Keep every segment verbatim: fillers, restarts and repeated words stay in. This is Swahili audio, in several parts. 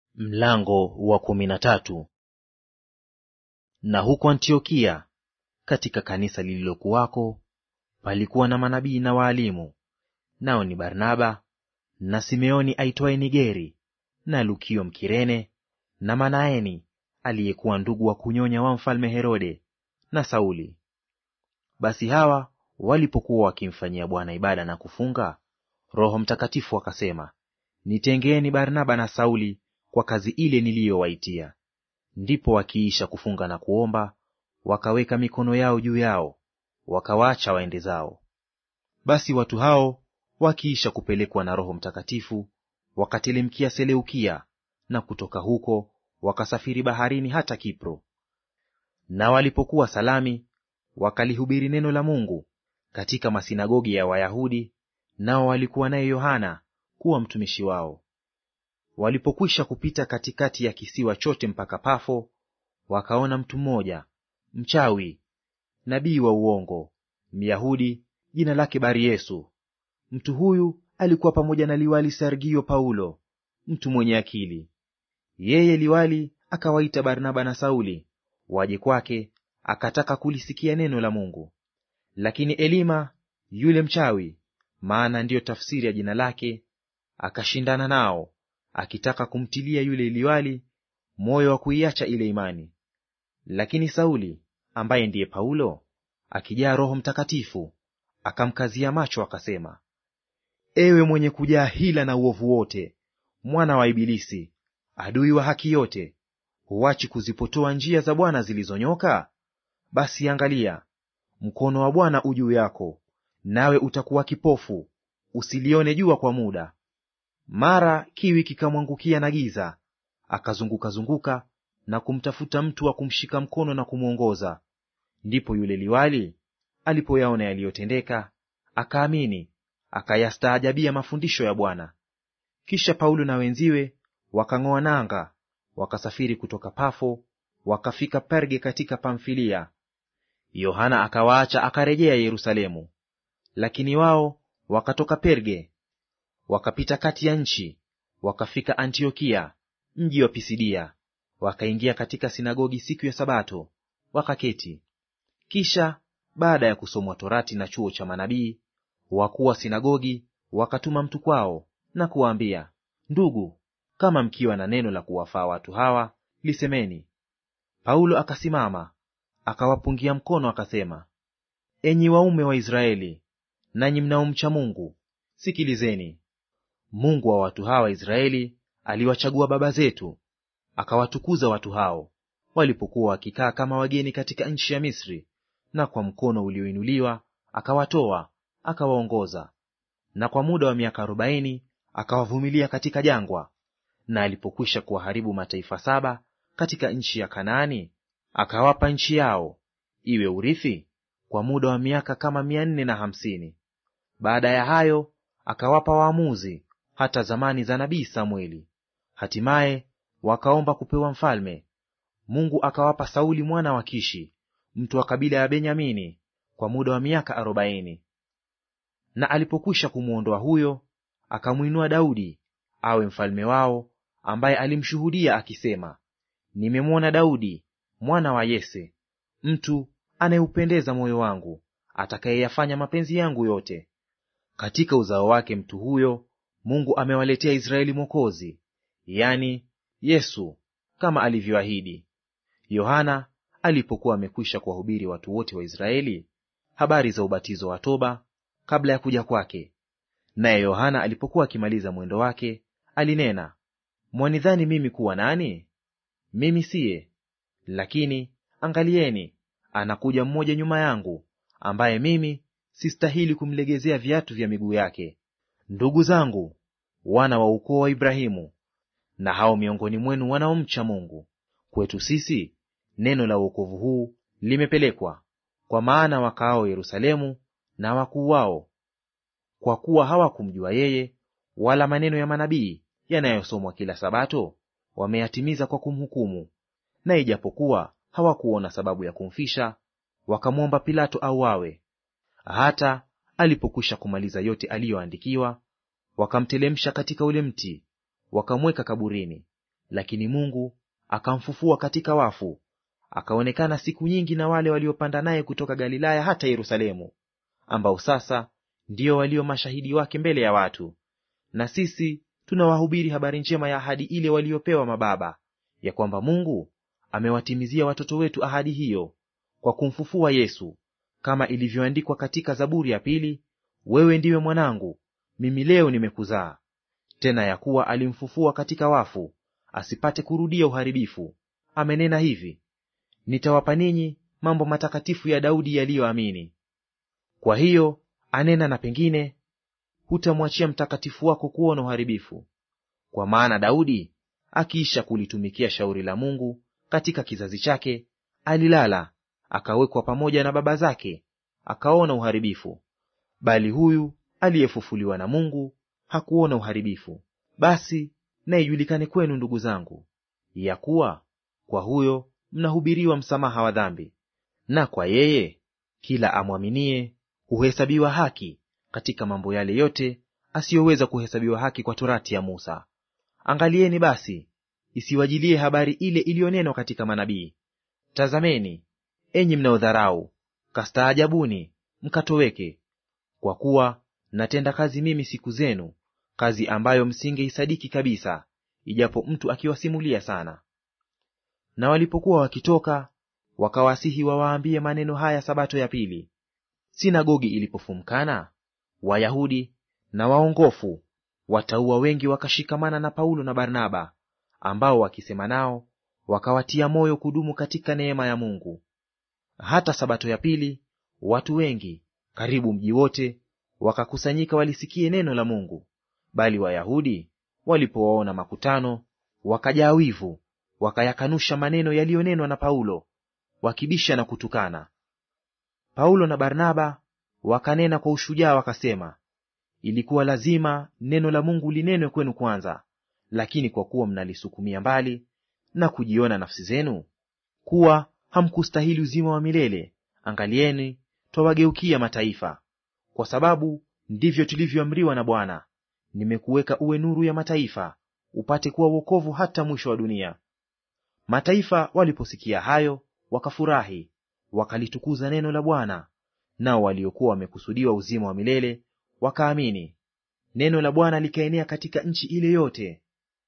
Mlango wa kumi na tatu. Na huko Antiokia katika kanisa lililokuwako palikuwa na manabii na waalimu, nao ni Barnaba na Simeoni aitwaye Nigeri, na Lukio Mkirene, na Manaeni aliyekuwa ndugu wa kunyonya wa mfalme Herode, na Sauli. Basi hawa walipokuwa wakimfanyia Bwana ibada na kufunga, Roho Mtakatifu akasema, nitengeeni Barnaba na Sauli kwa kazi ile niliyowaitia. Ndipo wakiisha kufunga na kuomba, wakaweka mikono yao juu yao, wakawaacha waende zao. Basi watu hao wakiisha kupelekwa na Roho Mtakatifu, wakatelemkia Seleukia, na kutoka huko wakasafiri baharini hata Kipro. Na walipokuwa Salami, wakalihubiri neno la Mungu katika masinagogi ya Wayahudi, nao walikuwa naye Yohana kuwa mtumishi wao. Walipokwisha kupita katikati ya kisiwa chote mpaka Pafo, wakaona mtu mmoja mchawi, nabii wa uongo, Myahudi, jina lake Bar-Yesu. Mtu huyu alikuwa pamoja na liwali Sergio Paulo, mtu mwenye akili. Yeye liwali akawaita Barnaba na Sauli waje kwake, akataka kulisikia neno la Mungu. Lakini Elima yule mchawi, maana ndiyo tafsiri ya jina lake, akashindana nao, akitaka kumtilia yule liwali moyo wa kuiacha ile imani. Lakini Sauli, ambaye ndiye Paulo, akijaa Roho Mtakatifu, akamkazia macho akasema, ewe mwenye kujaa hila na uovu wote, mwana wa Ibilisi, adui wa haki yote, huachi kuzipotoa njia za Bwana zilizonyoka? Basi angalia, mkono wa Bwana u juu yako, nawe utakuwa kipofu, usilione jua kwa muda. Mara kiwi kikamwangukia na giza, akazunguka-zunguka na kumtafuta mtu wa kumshika mkono na kumwongoza. Ndipo yule liwali alipoyaona yaliyotendeka, akaamini, akayastaajabia mafundisho ya Bwana. Kisha Paulo na wenziwe wakang'oa nanga, wakasafiri kutoka Pafo, wakafika Perge katika Pamfilia. Yohana akawaacha akarejea Yerusalemu. Lakini wao wakatoka Perge, wakapita kati ya nchi, wakafika Antiokia, mji wa Pisidia, wakaingia katika sinagogi siku ya Sabato, wakaketi. Kisha baada ya kusomwa Torati na chuo cha manabii, wakuu wa sinagogi wakatuma mtu kwao na kuwaambia, ndugu, kama mkiwa na neno la kuwafaa watu hawa, lisemeni. Paulo akasimama, akawapungia mkono, akasema, enyi waume wa Israeli, nanyi mnaomcha Mungu, sikilizeni. Mungu wa watu hawa Israeli aliwachagua baba zetu, akawatukuza watu hao walipokuwa wakikaa kama wageni katika nchi ya Misri, na kwa mkono ulioinuliwa akawatoa, akawaongoza. Na kwa muda wa miaka arobaini akawavumilia katika jangwa. Na alipokwisha kuwaharibu mataifa saba katika nchi ya Kanaani, akawapa nchi yao iwe urithi kwa muda wa miaka kama mia nne na hamsini. Baada ya hayo akawapa waamuzi hata zamani za nabii Samweli. Hatimaye wakaomba kupewa mfalme. Mungu akawapa Sauli mwana wa Kishi, mtu wa kabila ya Benyamini, kwa muda wa miaka arobaini. Na alipokwisha kumwondoa huyo, akamwinua Daudi awe mfalme wao, ambaye alimshuhudia akisema, nimemwona Daudi mwana wa Yese, mtu anayeupendeza moyo wangu, atakayeyafanya mapenzi yangu yote. Katika uzao wake mtu huyo Mungu amewaletea Israeli Mwokozi, yani Yesu, kama alivyoahidi. Yohana alipokuwa amekwisha kuwahubiri watu wote wa Israeli habari za ubatizo wa toba kabla ya kuja kwake, naye Yohana alipokuwa akimaliza mwendo wake, alinena, mwanidhani mimi kuwa nani? Mimi siye. Lakini angalieni, anakuja mmoja nyuma yangu, ambaye mimi sistahili kumlegezea viatu vya miguu yake. Ndugu zangu, wana wa ukoo wa Ibrahimu, na hao miongoni mwenu wanaomcha Mungu, kwetu sisi neno la wokovu huu limepelekwa, kwa maana wakaao Yerusalemu na wakuu wao, kwa kuwa hawakumjua yeye, wala maneno ya manabii yanayosomwa kila Sabato wameyatimiza kwa kumhukumu. Na ijapokuwa hawakuona sababu ya kumfisha, wakamwomba Pilato auawe. Hata alipokwisha kumaliza yote aliyoandikiwa, wakamtelemsha katika ule mti, wakamweka kaburini. lakini Mungu akamfufua katika wafu, akaonekana siku nyingi na wale waliopanda naye kutoka Galilaya hata Yerusalemu, ambao sasa ndio walio mashahidi wake mbele ya watu. Na sisi tunawahubiri habari njema ya ahadi ile waliopewa mababa, ya kwamba Mungu amewatimizia watoto wetu ahadi hiyo kwa kumfufua Yesu, kama ilivyoandikwa katika Zaburi ya pili, wewe ndiwe mwanangu, mimi leo nimekuzaa. Tena ya kuwa alimfufua katika wafu, asipate kurudia uharibifu. Amenena hivi, nitawapa ninyi mambo matakatifu ya Daudi yaliyoamini. Kwa hiyo anena na pengine, hutamwachia mtakatifu wako kuona uharibifu. Kwa maana Daudi akiisha kulitumikia shauri la Mungu katika kizazi chake, alilala akawekwa pamoja na baba zake, akaona uharibifu. Bali huyu aliyefufuliwa na Mungu hakuona uharibifu. Basi na ijulikane kwenu, ndugu zangu, ya kuwa kwa huyo mnahubiriwa msamaha wa dhambi, na kwa yeye kila amwaminie huhesabiwa haki katika mambo yale yote asiyoweza kuhesabiwa haki kwa torati ya Musa. Angalieni basi, isiwajilie habari ile iliyonenwa katika manabii, tazameni, enyi mnaodharau, kastaajabuni, mkatoweke. Kwa kuwa natenda kazi mimi siku zenu, kazi ambayo msingeisadiki kabisa, ijapo mtu akiwasimulia sana. Na walipokuwa wakitoka, wakawasihi wawaambie maneno haya sabato ya pili. Sinagogi ilipofumkana, Wayahudi na waongofu watauwa wengi wakashikamana na Paulo na Barnaba, ambao wakisema nao wakawatia moyo kudumu katika neema ya Mungu. Hata sabato ya pili watu wengi, karibu mji wote, wakakusanyika walisikie neno la Mungu. Bali Wayahudi walipowaona makutano, wakajaa wivu, wakayakanusha maneno yaliyonenwa na Paulo, wakibisha na kutukana. Paulo na Barnaba wakanena kwa ushujaa, wakasema, ilikuwa lazima neno la Mungu linenwe kwenu kwanza, lakini kwa kuwa mnalisukumia mbali na kujiona nafsi zenu kuwa hamkustahili uzima wa milele, angalieni, twawageukia mataifa. Kwa sababu ndivyo tulivyoamriwa na Bwana, nimekuweka uwe nuru ya mataifa, upate kuwa wokovu hata mwisho wa dunia. Mataifa waliposikia hayo wakafurahi, wakalitukuza neno la Bwana, nao waliokuwa wamekusudiwa uzima wa milele wakaamini. Neno la Bwana likaenea katika nchi ile yote.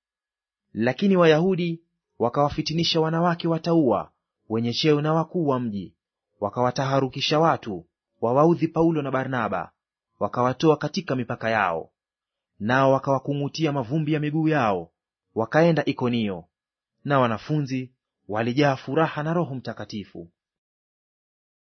Lakini Wayahudi wakawafitinisha wanawake watauwa wenye cheo na wakuu wa mji, wakawataharukisha watu wawaudhi Paulo na Barnaba, wakawatoa katika mipaka yao. Nao wakawakung'utia mavumbi ya miguu yao, wakaenda Ikonio. Na wanafunzi walijaa furaha na Roho Mtakatifu.